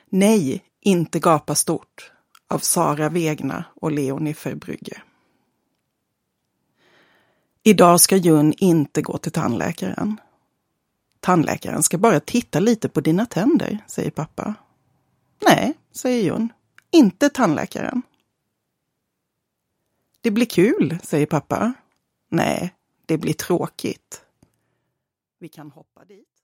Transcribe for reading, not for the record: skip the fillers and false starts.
Nej, inte gapa stort av Sara Wegna och Leonie Verbrugge. Idag ska Jun inte gå till tandläkaren. Tandläkaren ska bara titta lite på dina tänder, säger pappa. Nej, säger Jun. Inte tandläkaren. Det blir kul, säger pappa. Nej, det blir tråkigt. Vi kan hoppa dit.